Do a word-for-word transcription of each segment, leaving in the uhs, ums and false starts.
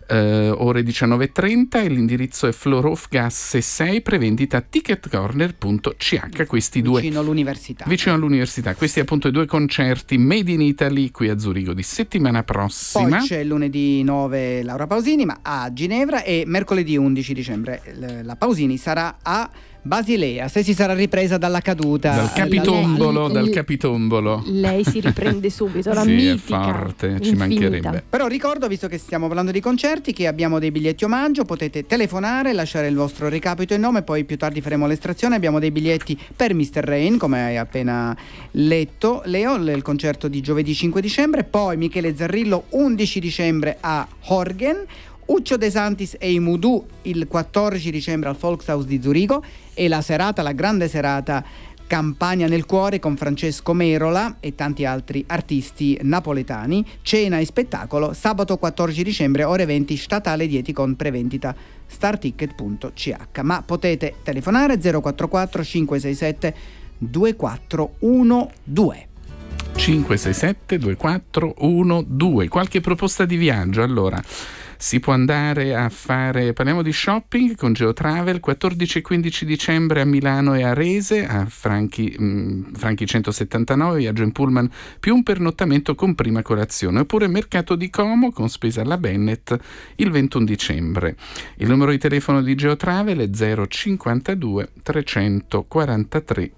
eh, ore diciannove e trenta, e l'indirizzo è Florhofgasse sei, prevendita ticketcorner punto c h. Questi due vicino all'università. Vicino all'università. Questi appunto i due concerti Made in Italy qui a Zurigo di settimana prossima. Poi c'è lunedì nove Laura Pausini, ma a Ginevra, e mercoledì undici dicembre la Pausini sarà a Basilea, se si sarà ripresa dalla caduta. Dal capitombolo, lei, dal capitombolo. Lei si riprende subito, la sì, mitica, è forte, infinita. Ci mancherebbe. Però ricordo, visto che stiamo parlando di concerti, che abbiamo dei biglietti omaggio, potete telefonare, lasciare il vostro recapito e nome, poi più tardi faremo l'estrazione. Abbiamo dei biglietti per mister Rain, come hai appena letto, Leo, il concerto di giovedì cinque dicembre, poi Michele Zarrillo undici dicembre a Horgen, Uccio De Santis e i Mudu il quattordici dicembre al Volkshaus di Zurigo, e la serata, la grande serata Campania nel cuore con Francesco Merola e tanti altri artisti napoletani, cena e spettacolo sabato quattordici dicembre ore venti, Statale Dieti con prevendita starticket punto c h. Ma potete telefonare zero quattro quattro cinque sei sette due quattro uno due. cinque sei sette due quattro uno due. Qualche proposta di viaggio? Allora, si può andare a fare, parliamo di shopping con Geotravel, quattordici e quindici dicembre a Milano e a Rese, a Franchi, mh, Franchi centosettantanove, viaggio in pullman più un pernottamento con prima colazione, oppure Mercato di Como con spesa alla Bennett il ventuno dicembre. Il numero di telefono di Geotravel è zero cinquantadue trecentoquarantatré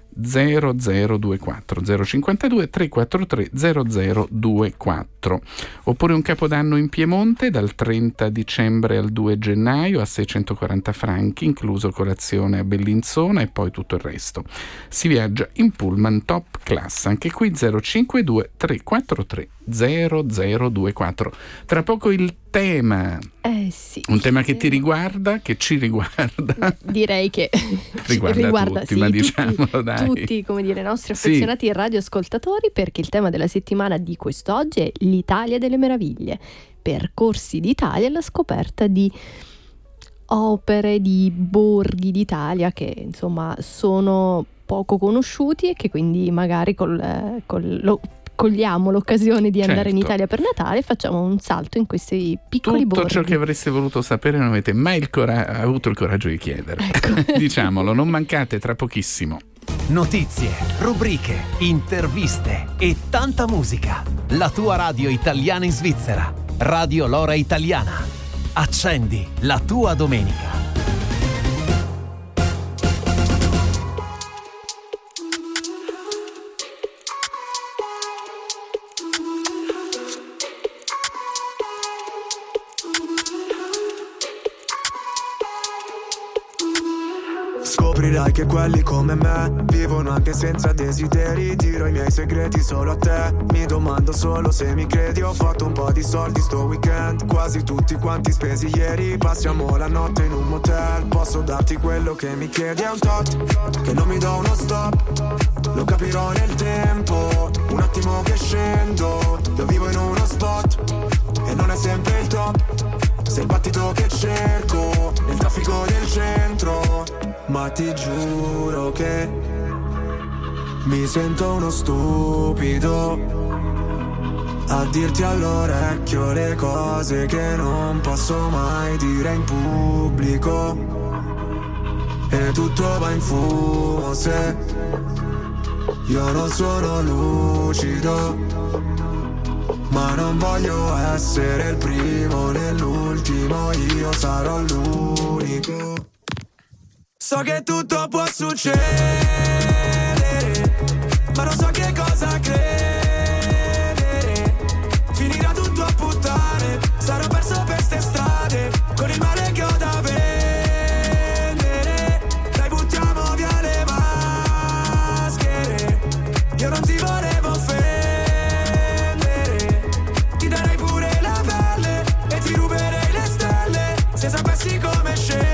zero zero due quattro, zero cinquantadue trecentoquarantatré zero zero due quattro, oppure un capodanno in Piemonte dal trenta dicembre al due gennaio a seicentoquaranta franchi, incluso colazione a Bellinzona e poi tutto il resto. Si viaggia in pullman top class, anche qui zero cinquantadue trecentoquarantatré zero zero due quattro. Tra poco il tema, eh sì, un tema che ti riguarda, che ci riguarda. Direi che riguarda, riguarda tutti, sì, ma diciamolo, dai. Tutti, come dire, i nostri affezionati sì. radioascoltatori, perché il tema della settimana di quest'oggi è l'Italia delle meraviglie, percorsi d'Italia alla scoperta di opere, di borghi d'Italia che insomma sono poco conosciuti e che quindi magari col, col lo, cogliamo l'occasione di andare certo. in Italia per Natale e facciamo un salto in questi piccoli Tutto borghi. Tutto ciò che avreste voluto sapere non avete mai il cora- avuto il coraggio di chiedere. Ecco. Diciamolo, non mancate tra pochissimo. Notizie, rubriche, interviste e tanta musica. La tua radio italiana in Svizzera. Radio Lora Italiana. Accendi la tua domenica. Scoprirai che quelli come me vivono anche senza desideri. Dirò i miei segreti solo a te. Mi domando solo se mi credi. Ho fatto un po' di soldi sto weekend, quasi tutti quanti spesi ieri. Passiamo la notte in un motel. Posso darti quello che mi chiedi. È un tot che non mi do uno stop. Lo capirò nel tempo. Un attimo che scendo. Io vivo in uno spot e non è sempre il top. Sei il battito che cerco nel traffico del centro. Ma ti giuro che mi sento uno stupido a dirti all'orecchio le cose che non posso mai dire in pubblico. E tutto va in fumo se io non sono lucido. Ma non voglio essere il primo né l'ultimo, io sarò l'unico. So che tutto può succedere, ma non so che cosa credere. Finirà tutto a puttane, sarò perso per ste strade, con il male che ho da vendere. Dai, buttiamo via le maschere, io non ti volevo offendere. Ti darei pure la pelle e ti ruberei le stelle, se sapessi come scendere.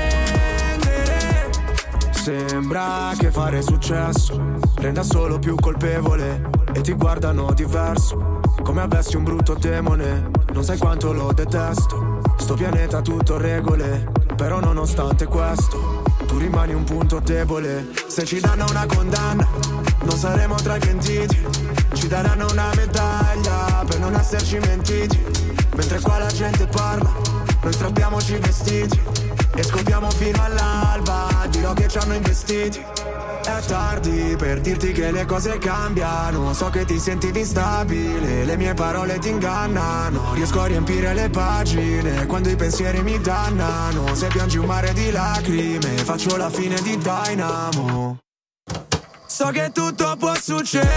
Sembra che fare successo renda solo più colpevole e ti guardano diverso, come avessi un brutto demone. Non sai quanto lo detesto, sto pianeta tutto regole, però nonostante questo tu rimani un punto debole. Se ci danno una condanna non saremo tra i pentiti, ci daranno una medaglia per non esserci mentiti. mentre qua la gente parla, noi strappiamoci i vestiti e scopriamo fino all'alba, dirò che ci hanno investiti. È tardi per dirti che le cose cambiano, so che ti senti instabile, le mie parole ti ingannano, riesco a riempire le pagine quando i pensieri mi dannano, se piangi un mare di lacrime faccio la fine di Dynamo. So che tutto può succedere,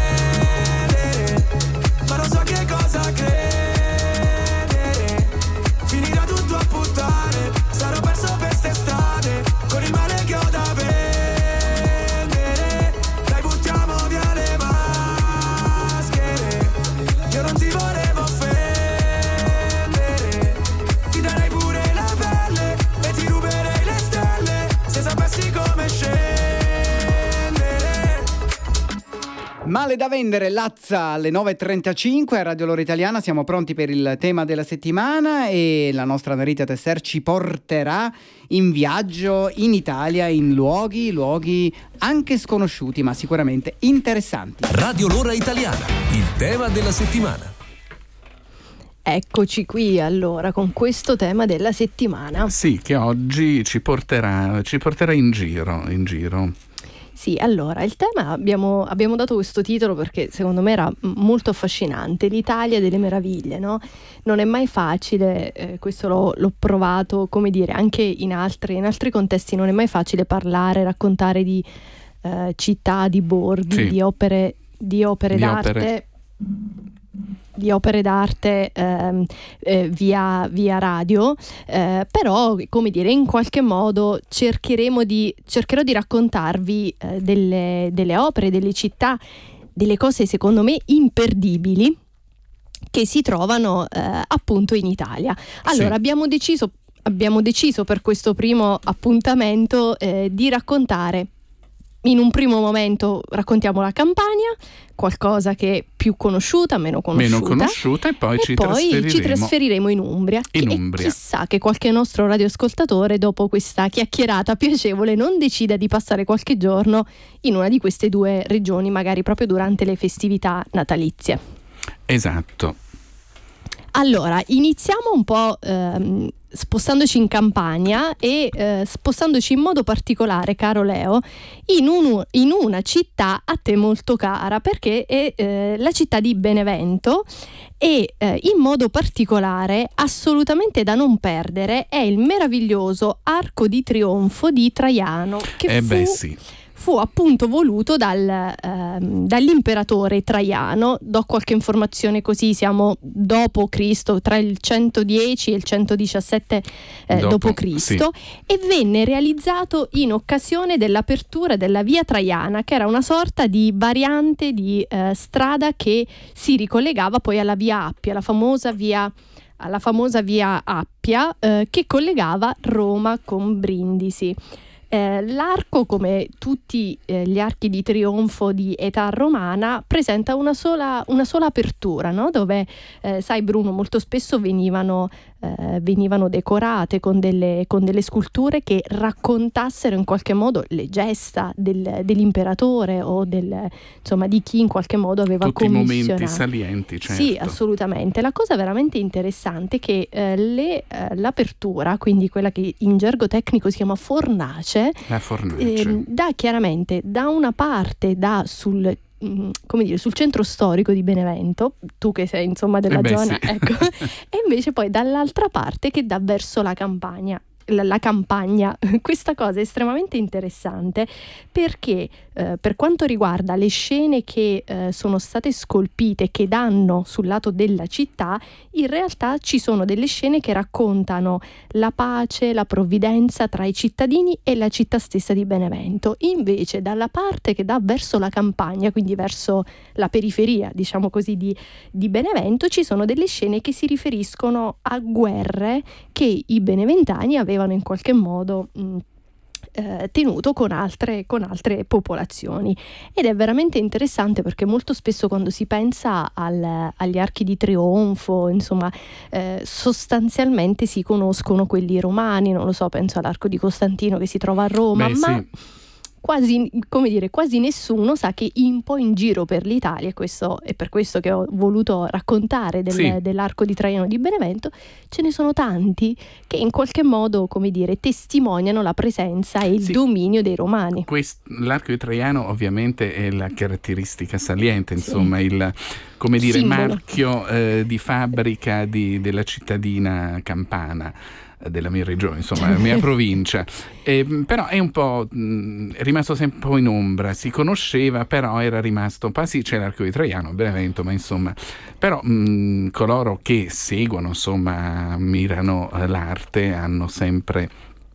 ma non so che cosa credere, finirà tutto a puttane, sarò perso per ste strade, con il male che ho da vendere. Dai, buttiamo via le maschere, io non ti volevo offendere, ti darei pure la pelle e ti ruberei le stelle, se sapessi come scendere. Male da vendere, Lazza alle nove e trentacinque a Radio Lora Italiana. Siamo pronti per il tema della settimana e la nostra Narita Tesser ci porterà in viaggio in Italia, in luoghi, luoghi anche sconosciuti ma sicuramente interessanti. Radio Lora Italiana, il tema della settimana. Eccoci qui allora con questo tema della settimana. Sì, che oggi ci porterà, ci porterà in giro, in giro. Sì, allora, il tema abbiamo, abbiamo dato questo titolo perché secondo me era molto affascinante, l'Italia delle meraviglie, no? Non è mai facile, eh, questo l'ho, l'ho provato, come dire, anche in altri, in altri contesti non è mai facile parlare, raccontare di eh, città, di borghi, sì. di opere, di opere Di d'arte. opere. di opere d'arte ehm, eh, via, via radio, eh, però come dire in qualche modo cercheremo di cercherò di raccontarvi eh, delle, delle opere, delle città, delle cose secondo me imperdibili che si trovano eh, appunto in Italia. Allora Sì. abbiamo deciso abbiamo deciso per questo primo appuntamento eh, di raccontare. In un primo momento raccontiamo la Campania, qualcosa che è più conosciuta, meno conosciuta. Meno conosciuta, e poi, e ci, poi trasferiremo ci trasferiremo in Umbria. in Chi- Umbria. E chissà che qualche nostro radioascoltatore, dopo questa chiacchierata piacevole, non decida di passare qualche giorno in una di queste due regioni, magari proprio durante le festività natalizie. Esatto. Allora, iniziamo un po' ehm, spostandoci in Campania e eh, spostandoci in modo particolare, caro Leo, in, un, in una città a te molto cara, perché è eh, la città di Benevento e eh, in modo particolare, assolutamente da non perdere, è il meraviglioso Arco di Trionfo di Traiano, che Eh fu... beh sì. fu appunto voluto dal, ehm, dall'imperatore Traiano. Do qualche informazione così, siamo dopo Cristo, tra il centodieci e il centodiciassette eh, Dopo, dopo Cristo, e venne realizzato in occasione dell'apertura della via Traiana, che era una sorta di variante di eh, strada che si ricollegava poi alla via Appia, la famosa via alla famosa via Appia eh, che collegava Roma con Brindisi. Eh, l'arco, come tutti eh, gli archi di trionfo di età romana, presenta una sola, una sola apertura, no? Dove, eh, sai Bruno, molto spesso venivano, eh, venivano decorate con delle, con delle sculture che raccontassero in qualche modo le gesta del, dell'imperatore o del, insomma, di chi in qualche modo aveva Tutti i commissionato. momenti salienti, certo. Sì, assolutamente. La cosa veramente interessante è che eh, le, eh, l'apertura, quindi quella che in gergo tecnico si chiama fornace, La fornace. eh, dà chiaramente da una parte da sul mh, come dire, sul centro storico di Benevento, tu che sei insomma della Eh beh, zona, sì. ecco, e invece poi dall'altra parte che dà verso la campagna. La, la campagna. Questa cosa è estremamente interessante perché eh, per quanto riguarda le scene che eh, sono state scolpite, che danno sul lato della città, in realtà ci sono delle scene che raccontano la pace, la provvidenza tra i cittadini e la città stessa di Benevento. Invece dalla parte che dà verso la campagna, quindi verso la periferia, diciamo così, di, di Benevento, ci sono delle scene che si riferiscono a guerre che i beneventani avevano in qualche modo mh, eh, tenuto con altre, con altre popolazioni, ed è veramente interessante perché molto spesso quando si pensa al, agli archi di trionfo, insomma, eh, sostanzialmente si conoscono quelli romani, non lo so, penso all'arco di Costantino che si trova a Roma, Beh, ma sì. quasi, come dire, quasi nessuno sa che un po' in giro per l'Italia, e questo è per questo che ho voluto raccontare del, sì. dell'Arco di Traiano di Benevento, ce ne sono tanti che in qualche modo, come dire, testimoniano la presenza e il sì. dominio dei Romani. Quest, l'arco di Traiano ovviamente è la caratteristica saliente, insomma, sì. il come dire, simbolo. marchio eh, di fabbrica di, della cittadina campana, della mia regione, insomma, la mia provincia. Eh, però è un po' mh, è rimasto sempre un po' in ombra, si conosceva, però era rimasto un po', sì, c'è l'Arco di Traiano a Benevento, ma insomma, però mh, coloro che seguono, insomma, mirano l'arte, hanno sempre,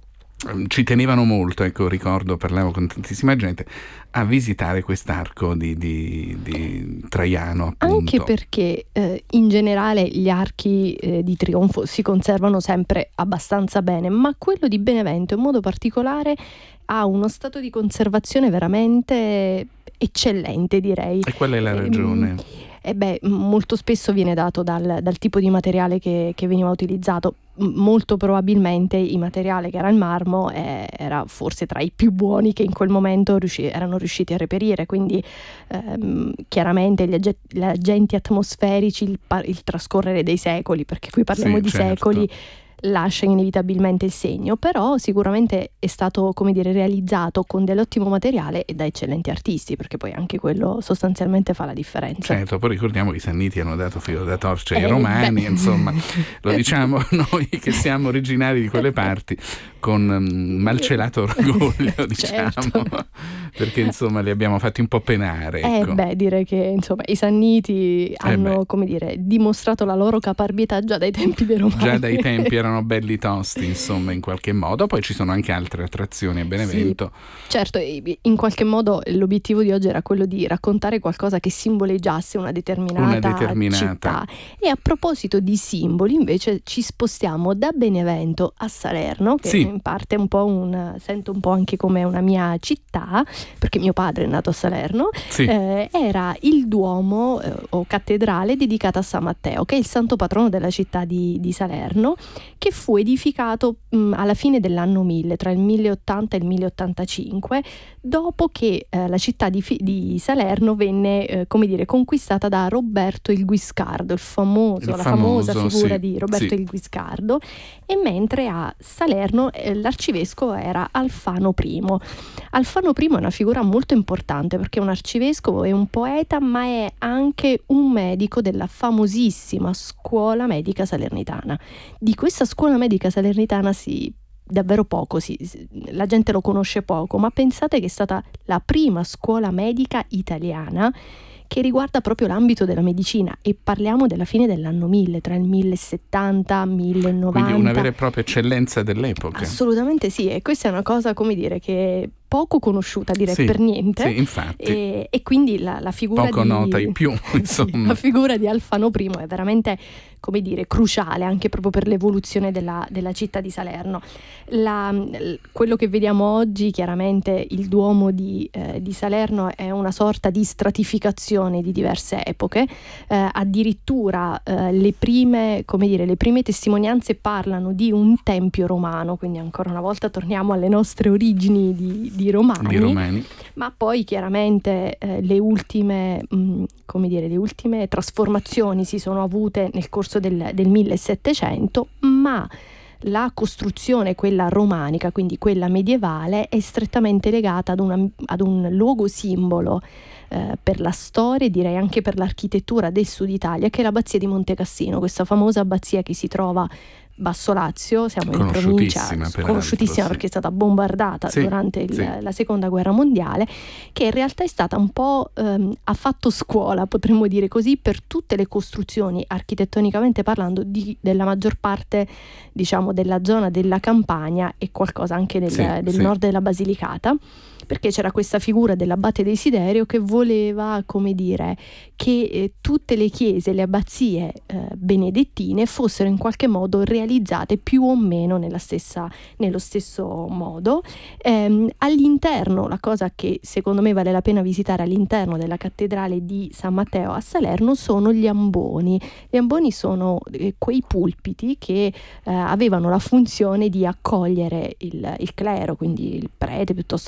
ci tenevano molto, ecco, ricordo, parlavo con tantissima gente, a visitare quest'arco di, di, di Traiano, appunto. Anche perché eh, in generale gli archi eh, di trionfo si conservano sempre abbastanza bene, ma quello di Benevento in modo particolare ha uno stato di conservazione veramente eccellente, direi. E qual è la ragione? E beh, molto spesso viene dato dal, dal tipo di materiale che, che veniva utilizzato. Molto probabilmente il materiale che era il marmo eh, era forse tra i più buoni che in quel momento riusci- erano riusciti a reperire, quindi ehm, chiaramente gli, ag- gli agenti atmosferici, il, pa- il trascorrere dei secoli, perché qui parliamo sì, di certo. secoli, lascia inevitabilmente il segno, però sicuramente è stato, come dire, realizzato con dell'ottimo materiale e da eccellenti artisti, perché poi anche quello sostanzialmente fa la differenza. Certo, poi ricordiamo che i Sanniti hanno dato filo da torcia ai eh, Romani, beh. insomma, lo diciamo noi che siamo originari di quelle parti con um, malcelato orgoglio, diciamo, certo. perché insomma li abbiamo fatti un po' penare, ecco. Eh beh, direi che insomma i Sanniti hanno, beh. come dire, dimostrato la loro caparbietà già dai tempi dei Romani. Già dai tempi erano belli tosti, insomma, in qualche modo. Poi ci sono anche altre attrazioni a Benevento. Sì, certo, in qualche modo l'obiettivo di oggi era quello di raccontare qualcosa che simboleggiasse una determinata, una determinata città. E a proposito di simboli, invece, ci spostiamo da Benevento a Salerno, che sì. in parte è un po' un, sento un po' anche come una mia città, perché mio padre è nato a Salerno. Sì. Eh, era il Duomo eh, o cattedrale dedicata a San Matteo, che è il santo patrono della città di, di Salerno, che fu edificato mh, alla fine dell'anno mille, tra il mille ottanta e il mille ottantacinque, dopo che eh, la città di, di Salerno venne, eh, come dire, conquistata da Roberto il Guiscardo, il famoso, il la famoso, famosa figura sì, di Roberto sì. il Guiscardo, e mentre a Salerno eh, l'arcivescovo era Alfano I. Alfano I è una figura molto importante perché è un arcivescovo, è un poeta, ma è anche un medico della famosissima scuola medica salernitana. Di questa scuola medica salernitana si davvero poco, si, la gente lo conosce poco, ma pensate che è stata la prima scuola medica italiana che riguarda proprio l'ambito della medicina, e parliamo della fine dell'anno mille, tra il millesettanta e il millenovanta. Quindi una vera e propria eccellenza dell'epoca. Assolutamente sì, e questa è una cosa, come dire, che poco conosciuta, direi, sì, per niente. Sì, infatti. E, e quindi la, la figura poco di nota in più, insomma. Sì, la figura di Alfano I è veramente, come dire, cruciale anche proprio per l'evoluzione della, della città di Salerno. La, quello che vediamo oggi, chiaramente il Duomo di, eh, di Salerno è una sorta di stratificazione di diverse epoche, eh, addirittura eh, le prime, come dire, le prime testimonianze parlano di un tempio romano, quindi ancora una volta torniamo alle nostre origini di, di romani, di romani. Ma poi chiaramente eh, le ultime, mh, come dire, le ultime trasformazioni si sono avute nel corso del, del millesettecento, ma la costruzione, quella romanica, quindi quella medievale, è strettamente legata ad, una, ad un luogo simbolo eh, per la storia e direi anche per l'architettura del Sud Italia, che è l'abbazia di Montecassino, questa famosa abbazia che si trova Basso Lazio, siamo in provincia, conosciutissima perché è stata bombardata sì, durante il, sì. la seconda guerra mondiale, che in realtà è stata un po' ehm, ha fatto scuola, potremmo dire così, per tutte le costruzioni architettonicamente parlando di, della maggior parte, diciamo, della zona della Campania e qualcosa anche del, sì, del sì. nord della Basilicata, perché c'era questa figura dell'abate Desiderio che voleva, come dire, che eh, tutte le chiese, le abbazie eh, benedettine fossero in qualche modo realizzate più o meno nella stessa, nello stesso modo. Ehm, all'interno, la cosa che secondo me vale la pena visitare all'interno della cattedrale di San Matteo a Salerno sono gli amboni. Gli amboni sono eh, quei pulpiti che eh, avevano la funzione di accogliere il, il clero, quindi il prete piuttosto che il vescovo,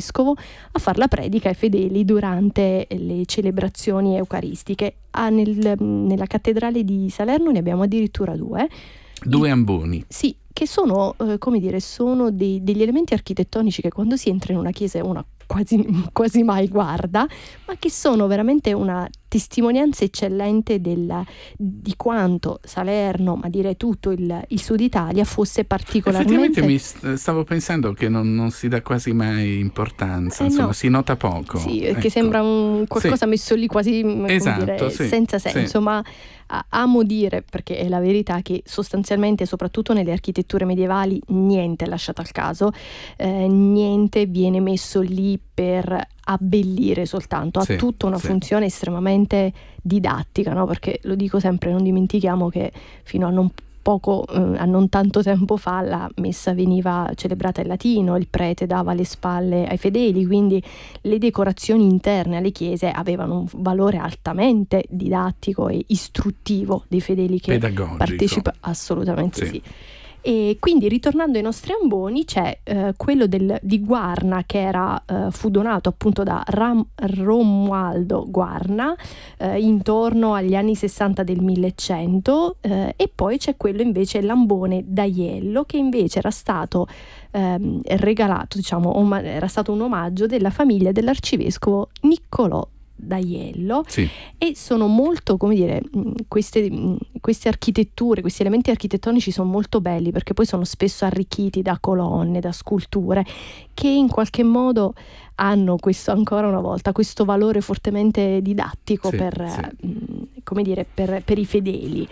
arcivescovo a far la predica ai fedeli durante le celebrazioni eucaristiche. Ah, nel, nella cattedrale di Salerno ne abbiamo addirittura due. Due amboni. Sì, che sono, eh, come dire, sono dei, degli elementi architettonici che quando si entra in una chiesa una quasi, quasi mai guarda, ma che sono veramente una testimonianza eccellente del, di quanto Salerno, ma direi tutto il, il sud Italia, fosse particolarmente... Effettivamente mi stavo pensando che non, non si dà quasi mai importanza, eh insomma, no. si nota poco. Sì, ecco. Che sembra un qualcosa sì. messo lì quasi come esatto, dire, sì, senza senso, sì. ma amo dire, perché è la verità, che sostanzialmente, soprattutto nelle architetture medievali, niente è lasciato al caso, eh, niente viene messo lì per abbellire soltanto, ha sì, tutta una sì. funzione estremamente didattica, no? Perché lo dico sempre, non dimentichiamo che fino a non poco, eh, a non tanto tempo fa la messa veniva celebrata in latino, il prete dava le spalle ai fedeli, quindi le decorazioni interne alle chiese avevano un valore altamente didattico e istruttivo dei fedeli che partecipano. Assolutamente sì. sì. E quindi, ritornando ai nostri amboni, c'è eh, quello del, di Guarna, che era eh, fu donato appunto da Ram, Romualdo Guarna eh, intorno agli anni sessanta del millecento, eh, e poi c'è quello invece, l'ambone d'Aiello, che invece era stato ehm, regalato, diciamo, om- era stato un omaggio della famiglia dell'arcivescovo Niccolò d'Aiello, sì. e sono molto, come dire, queste, queste architetture, questi elementi architettonici sono molto belli, perché poi sono spesso arricchiti da colonne, da sculture, che in qualche modo hanno questo, ancora una volta, questo valore fortemente didattico sì, per, sì. come dire, per, per i fedeli.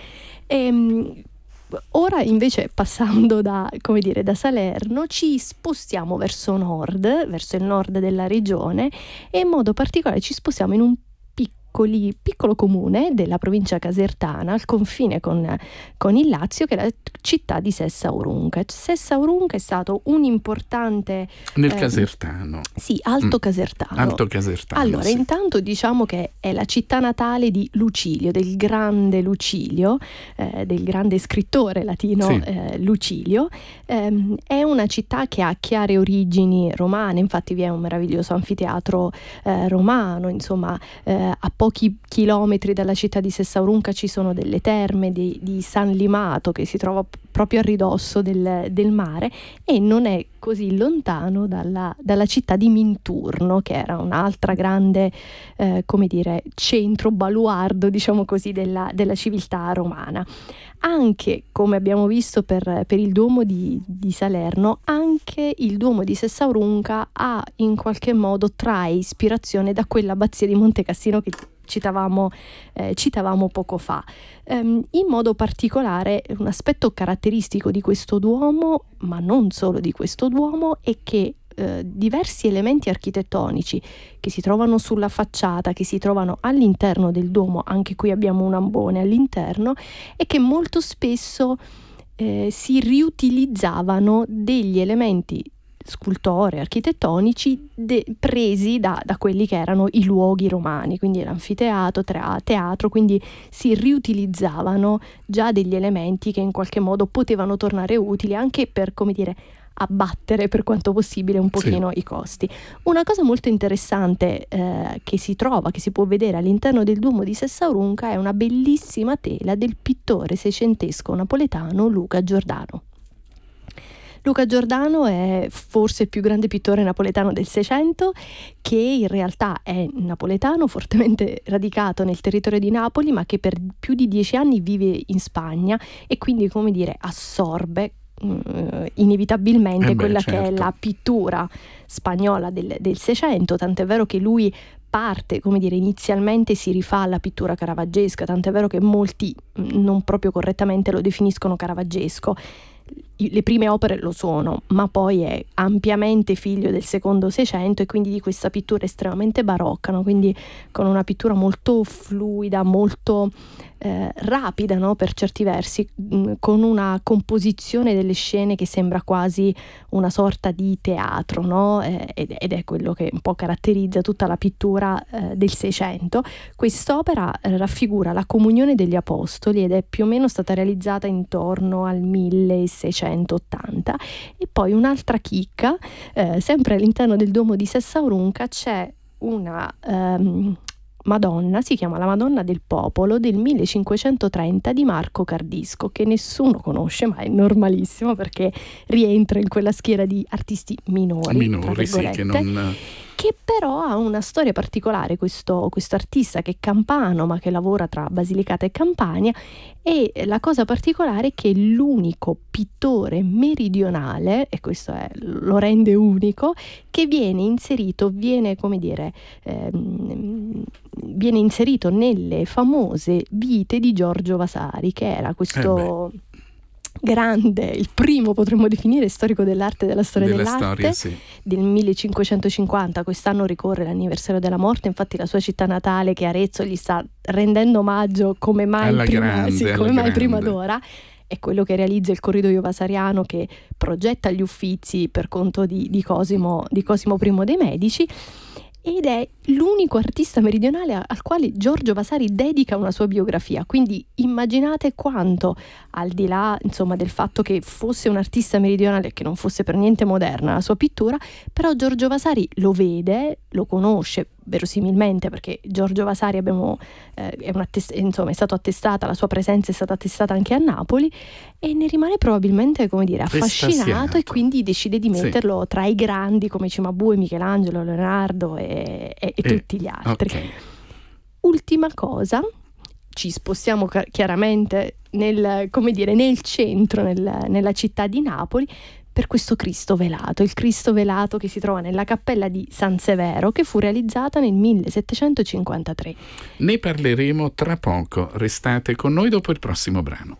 E, ora invece, passando da, come dire, da Salerno, ci spostiamo verso nord, verso il nord della regione, e in modo particolare ci spostiamo in un piccoli, piccolo comune della provincia casertana, al confine con, con il Lazio, che è la città di Sessaurunca. Sessaurunca è stato un importante... Nel eh, casertano. Sì, Alto mm. Casertano. Alto Casertano, Allora, sì. intanto diciamo che è la città natale di Lucilio, del grande Lucilio, eh, del grande scrittore latino sì. eh, Lucilio. Eh, è una città che ha chiare origini romane, infatti vi è un meraviglioso anfiteatro eh, romano, insomma, eh, a pochi chilometri dalla città di Sessaurunca ci sono delle terme di, di San Limato, che si trova proprio a ridosso del, del mare, e non è così lontano dalla, dalla città di Minturno, che era un'altra grande, eh, come dire, centro, baluardo, diciamo così, della, della civiltà romana. Anche, come abbiamo visto per, per il Duomo di, di Salerno, anche il Duomo di Sessaurunca ha in qualche modo, trae ispirazione da quell'abbazia di Monte Cassino che citavamo, eh, citavamo poco fa. Um, in modo particolare, un aspetto caratteristico di questo Duomo, ma non solo di questo Duomo, è che eh, diversi elementi architettonici che si trovano sulla facciata, che si trovano all'interno del Duomo, anche qui abbiamo un ambone all'interno, e che molto spesso eh, si riutilizzavano degli elementi scultorei, architettonici de- presi da, da quelli che erano i luoghi romani, quindi l'anfiteatro, tra- teatro, quindi si riutilizzavano già degli elementi che in qualche modo potevano tornare utili, anche per, come dire, abbattere per quanto possibile un pochino sì. i costi. Una cosa molto interessante eh, che si trova, che si può vedere all'interno del Duomo di Sessaurunca, è una bellissima tela del pittore seicentesco napoletano Luca Giordano. Luca Giordano è forse il più grande pittore napoletano del Seicento, che in realtà è napoletano, fortemente radicato nel territorio di Napoli, ma che per più di dieci anni vive in Spagna, e quindi, come dire, assorbe uh, inevitabilmente eh beh, quella certo. che è la pittura spagnola del, del Seicento, tant'è vero che lui parte, come dire, inizialmente si rifà alla pittura caravaggesca, tant'è vero che molti non proprio correttamente lo definiscono caravaggesco. Le prime opere lo sono, ma poi è ampiamente figlio del secondo Seicento, e quindi di questa pittura estremamente barocca, no? Quindi con una pittura molto fluida, molto eh, rapida, no? Per certi versi, mh, con una composizione delle scene che sembra quasi una sorta di teatro, no? Eh, ed, ed è quello che un po' caratterizza tutta la pittura eh, del Seicento. Quest'opera eh, raffigura la comunione degli apostoli ed è più o meno stata realizzata intorno al milleseicento, millecinquecentottanta. E poi un'altra chicca, eh, sempre all'interno del Duomo di Sessaurunca c'è una ehm, Madonna, si chiama la Madonna del Popolo del millecinquecentotrenta di Marco Cardisco, che nessuno conosce, ma è normalissimo perché rientra in quella schiera di artisti minori, minori sì, che non... che però ha una storia particolare, questo, questo artista che è campano ma che lavora tra Basilicata e Campania, e la cosa particolare è che è l'unico pittore meridionale, e questo è, lo rende unico, che viene inserito, viene come dire, ehm, viene inserito nelle famose vite di Giorgio Vasari, che era questo... Eh grande, il primo potremmo definire storico dell'arte e della storia della dell'arte storia, sì. del millecinquecentocinquanta. Quest'anno ricorre l'anniversario della morte, infatti la sua città natale, che è Arezzo, gli sta rendendo omaggio come mai, alla prima, grande, sì, come mai prima d'ora. È quello che realizza il corridoio vasariano, che progetta gli Uffizi per conto di, di, Cosimo, di Cosimo I dei Medici, ed è l'unico artista meridionale al quale Giorgio Vasari dedica una sua biografia. Quindi immaginate quanto, al di là insomma del fatto che fosse un artista meridionale, che non fosse per niente moderna la sua pittura, però Giorgio Vasari lo vede, lo conosce verosimilmente, perché Giorgio Vasari abbiamo, eh, è, un attest- insomma, è stato attestata, la sua presenza è stata attestata anche a Napoli, e ne rimane probabilmente, come dire, affascinato, estasiato. E quindi decide di metterlo sì. tra i grandi come Cimabue, Michelangelo, Leonardo e, e, e eh, tutti gli altri. Okay. Ultima cosa, ci spostiamo ca- chiaramente nel, come dire, nel centro, nel, nella città di Napoli, per questo Cristo velato, il Cristo velato che si trova nella cappella di San Severo, che fu realizzata nel millesettecentocinquantatré. Ne parleremo tra poco, restate con noi dopo il prossimo brano.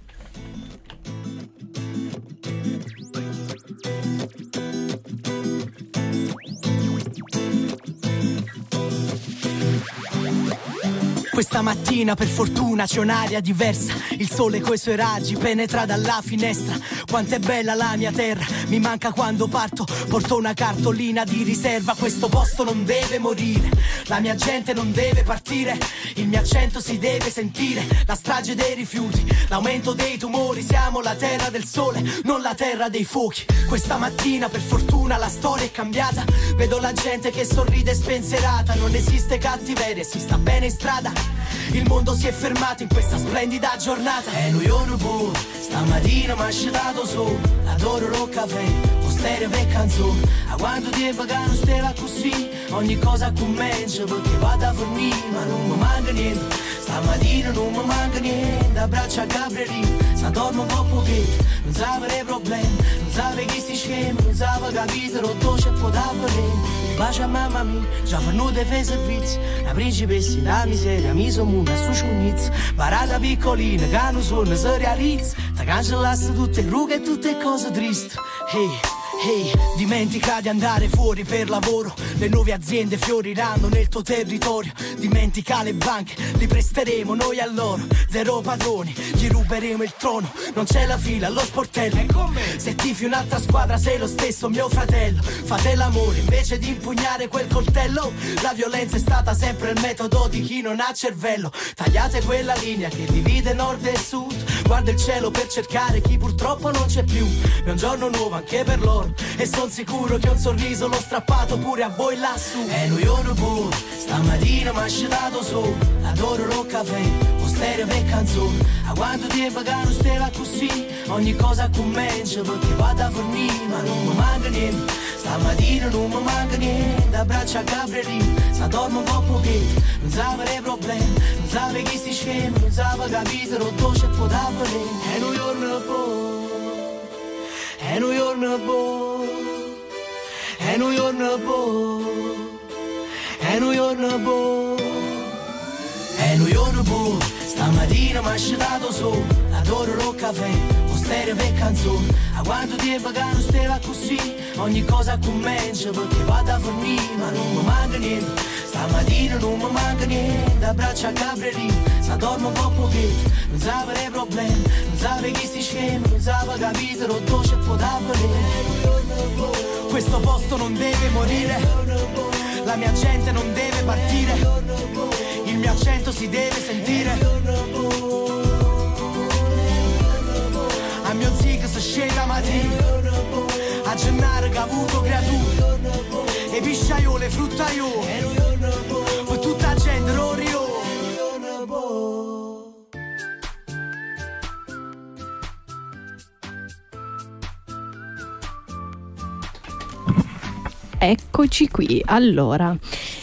Questa mattina per fortuna c'è un'aria diversa, il sole coi suoi raggi penetra dalla finestra. Quanto è bella la mia terra, mi manca quando parto, porto una cartolina di riserva. Questo posto non deve morire, la mia gente non deve partire, il mio accento si deve sentire. La strage dei rifiuti, l'aumento dei tumori, siamo la terra del sole, non la terra dei fuochi. Questa mattina per fortuna la storia è cambiata, vedo la gente che sorride spensierata. Non esiste cattiveria, si sta bene in strada, il mondo si è fermato in questa splendida giornata. E noi non può, stamattina m'ha scedato su, adoro lo caffè, o stereo per canzone. A quanto tempo che non stava così, ogni cosa comincia perché vado a fornire, ma non mi manca niente. Stamattina non mi manca niente, abbraccio a Gabrielino, se dormo un po' pochetto, non sapere problemi, non sapere chi si schema, non sapere capire rotto c'è può da fare. Bacia a mamma mia, già fanno dei fai servizi, la principessa la miseria, mi sono una su ciunizza, barata piccolina che non sono si realizza, ti cancellasse tutte rughe e tutte cose tristi. Hey, hey, dimentica di andare fuori per lavoro, le nuove aziende fioriranno nel tuo territorio. Dimentica le banche, li presteremo noi a loro, zero padroni, gli ruberemo il trono. Non c'è la fila allo sportello, se tifi un'altra squadra sei lo stesso mio fratello. Fate l'amore invece di impugnare quel coltello, la violenza è stata sempre il metodo di chi non ha cervello. Tagliate quella linea che divide nord e sud, guarda il cielo per cercare chi purtroppo non c'è più. È un giorno nuovo anche per loro, e son sicuro che un sorriso l'ho strappato pure a voi lassù. E noi non può, stamattina m'ha scedato su, adoro lo caffè, o stereo per canzone. A quanto tempo che non stava così, ogni cosa comincia perché vado a fornire, ma non mi manca niente. Stamattina non mi manca niente, abbraccio a Gabrielino, se dormo un po' pochetto, non sapere problemi, non sapere chi si schema, non sapere capire rotto c'è può da fare. E noi non può, e noi non può, e noi non può, e noi non può, e noi non può. Stamattina m'ha scedato su, adoro lo caffè, o stereo per canzone. A quanto tempo che non stava così, ogni cosa comincia perché vado a fornire, ma non mi manca niente. Stamattina non mi manca niente, abbraccio a Gabrielino, se dormo un po' pochetto, non sapere problemi, non sapere chi si schema, non sapere capire rotto c'è può da fare. Questo posto non deve morire, la mia gente non deve partire, il mio accento si deve sentire. A mio zig si sceta mattina, a gennare che ha avuto creature, e pisciaiole, fruttaiole, per tutta la gente rorio. Eccoci qui. Allora,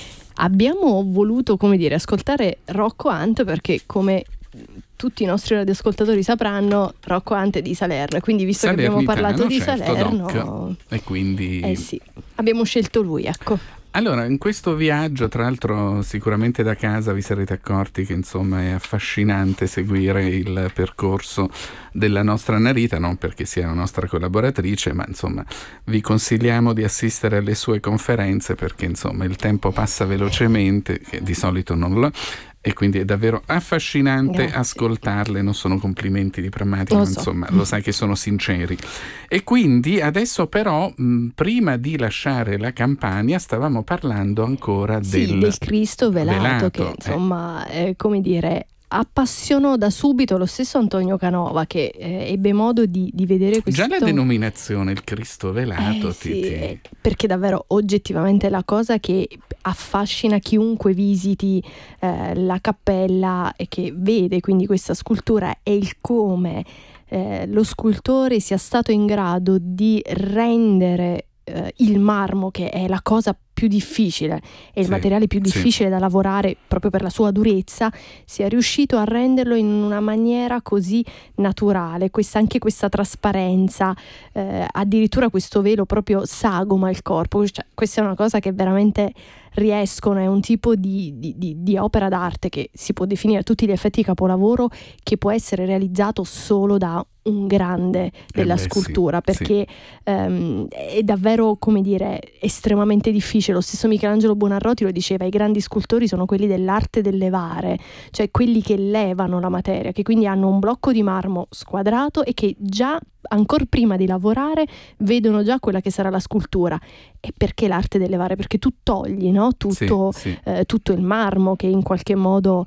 abbiamo voluto, come dire, ascoltare Rocco Hunt perché, come tutti i nostri radioascoltatori sapranno, Rocco Hunt è di Salerno, quindi visto che abbiamo parlato di certo, Salerno, doc. E quindi eh sì, abbiamo scelto lui, ecco. Allora, in questo viaggio, tra l'altro sicuramente da casa vi sarete accorti che insomma è affascinante seguire il percorso della nostra Narita, non perché sia una nostra collaboratrice, ma insomma vi consigliamo di assistere alle sue conferenze perché insomma il tempo passa velocemente, che di solito non lo e quindi è davvero affascinante Grazie. ascoltarle, non sono complimenti di prammatica, ma so. insomma lo sai che sono sinceri. E quindi adesso però mh, prima di lasciare la Campania stavamo parlando ancora sì, del, del Cristo velato, velato che insomma eh. Eh, come dire appassionò da subito lo stesso Antonio Canova, che eh, ebbe modo di, di vedere questo... Già la denominazione, il Cristo velato, eh, ti, sì, ti... perché davvero oggettivamente è la cosa che affascina chiunque visiti eh, la cappella e che vede quindi questa scultura, è il come eh, lo scultore sia stato in grado di rendere eh, il marmo, che è la cosa più difficile e il sì, materiale più difficile sì. da lavorare proprio per la sua durezza, sia riuscito a renderlo in una maniera così naturale, questa, anche questa trasparenza, eh, addirittura questo velo proprio sagoma il corpo, cioè, questa è una cosa che veramente riescono, è un tipo di, di, di, di opera d'arte che si può definire a tutti gli effetti capolavoro, che può essere realizzato solo da un grande della eh beh, scultura sì, perché sì. Um, è davvero, come dire, estremamente difficile. Lo stesso Michelangelo Buonarroti lo diceva, i grandi scultori sono quelli dell'arte del levare, cioè quelli che levano la materia, che quindi hanno un blocco di marmo squadrato e che già ancora prima di lavorare vedono già quella che sarà la scultura. E perché l'arte del levare? Perché tu togli, no? tutto, sì, sì. Eh, tutto il marmo che in qualche modo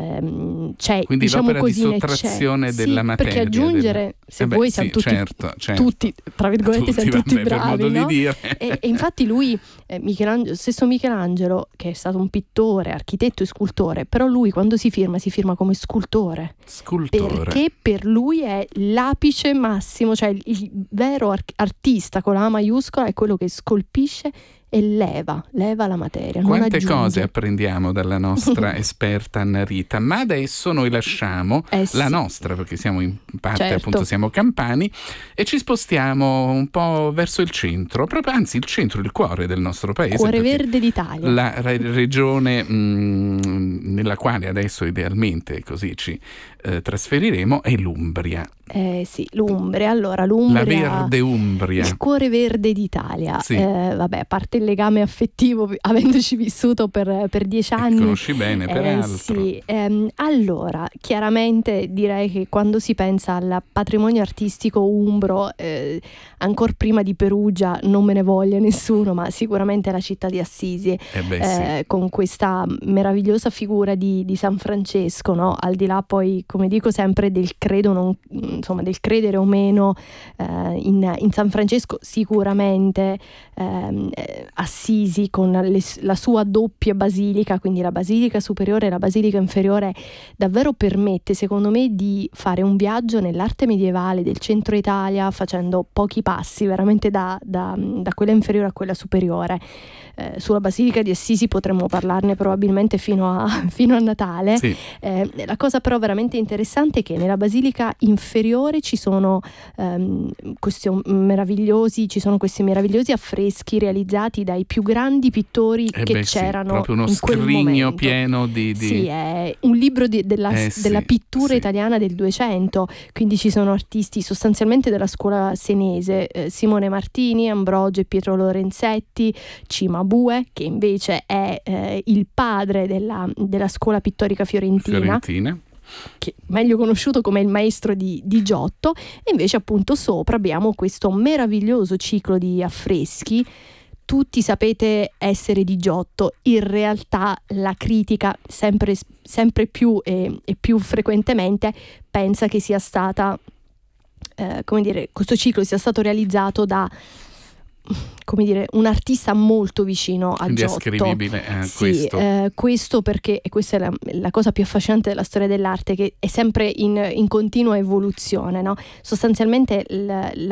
ehm, c'è, quindi diciamo l'opera così, di sottrazione sì, della materia, perché aggiungere del... se eh beh, voi sì, siamo tutti, certo, certo. tutti tra virgolette tutti, siamo tutti vabbè, bravi, per modo no? di dire. E, e infatti lui eh, Michelangelo, stesso Michelangelo, che è stato un pittore, architetto e scultore, però lui quando si firma si firma come scultore, scultore perché per lui è l'apice massimo, cioè il, il vero ar- artista con la A maiuscola è quello che scolpisce e leva, leva la materia. Quante cose apprendiamo dalla nostra esperta Narita, ma adesso noi lasciamo eh sì. la nostra, perché siamo in parte certo. appunto siamo campani, e ci spostiamo un po' verso il centro, proprio, anzi il centro, il cuore del nostro paese. Cuore verde d'Italia. La re- regione mh, nella quale adesso idealmente così ci eh, trasferiremo è l'Umbria. Eh sì, l'Umbria. Allora, l'Umbria, la verde Umbria, il cuore verde d'Italia. Sì. Eh, vabbè, a parte il legame affettivo, avendoci vissuto per, per dieci anni. Conosci bene, peraltro. Eh, sì. ehm, allora, chiaramente direi che quando si pensa al patrimonio artistico umbro, eh, ancora prima di Perugia, non me ne voglia nessuno, ma sicuramente la città di Assisi, eh beh, eh, sì. con questa meravigliosa figura di, di San Francesco, no? Al di là poi, come dico sempre, del credo non insomma del credere o meno eh, in, in San Francesco, sicuramente ehm, Assisi con le, la sua doppia basilica, quindi la basilica superiore e la basilica inferiore, davvero permette secondo me di fare un viaggio nell'arte medievale del centro Italia facendo pochi passi veramente da, da, da quella inferiore a quella superiore. Eh, sulla Basilica di Assisi potremmo parlarne probabilmente fino a, fino a Natale. Sì. Eh, la cosa però veramente interessante è che nella Basilica inferiore ci sono ehm, questi meravigliosi ci sono questi meravigliosi affreschi realizzati dai più grandi pittori eh che beh, c'erano sì, proprio uno in quel scrigno momento. pieno di, di... Sì, è un libro di, della, eh, della sì, pittura sì. italiana del duecento, quindi ci sono artisti sostanzialmente della scuola senese, eh, Simone Martini, Ambrogio e Pietro Lorenzetti, Cimabue, che invece è eh, il padre della, della scuola pittorica fiorentina, Fiorentina. che meglio conosciuto come il maestro di, di Giotto, e invece appunto sopra abbiamo questo meraviglioso ciclo di affreschi. Tutti sapete essere di Giotto, in realtà la critica sempre, sempre più e, e più frequentemente pensa che sia stata eh, come dire, questo ciclo sia stato realizzato da, come dire, un artista molto vicino a Quindi Giotto. è ascrivibile a sì, questo. Eh, questo perché, e questa è la, la cosa più affascinante della storia dell'arte, che è sempre in, in continua evoluzione, no? Sostanzialmente la,